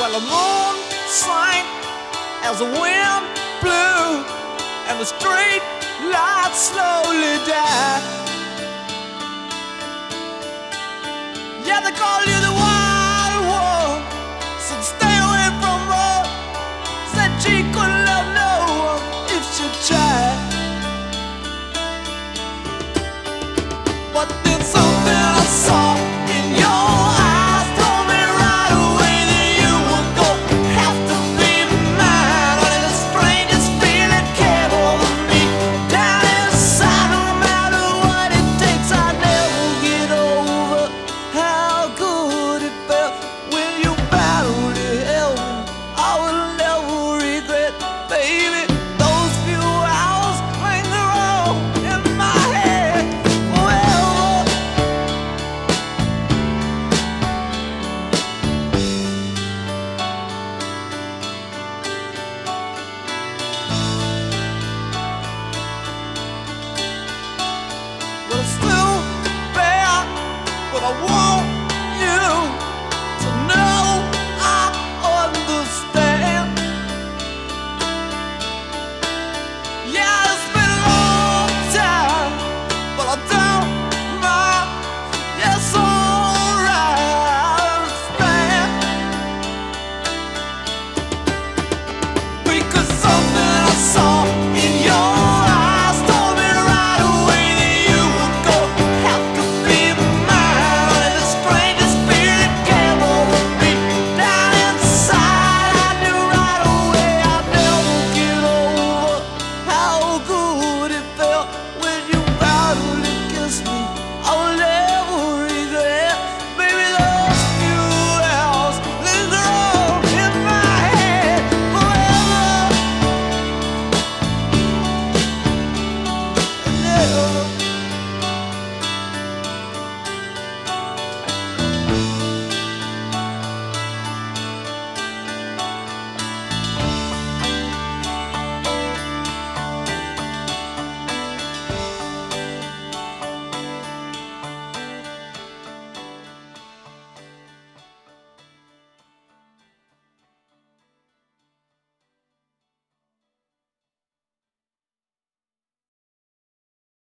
while the moon sank as the wind blew and the street lights slowly died. Yeah, they call you the wild one. Said stay away from her. Said she couldn't love no one if she tried. But then something I saw in your eyes told me right away that you were gonna have to be mine. Only the strangest feeling came over me down inside. No matter what it takes, I never get over how good it felt when you battled to help me. I will never regret, baby. Those few hours linger on in my head forever. But it's still bad, but I want you to know I understand. Yeah, it's been a long time, but I don't mind. Yes, alright, I understand. Because something I saw in your eyes told me right away that you were gonna have to be mine. Only the strangest feeling came over me down inside. I knew right away I'd never get over how good it felt when you battled against me. I will never regret, baby, those few hours linger on in my head forever and ever.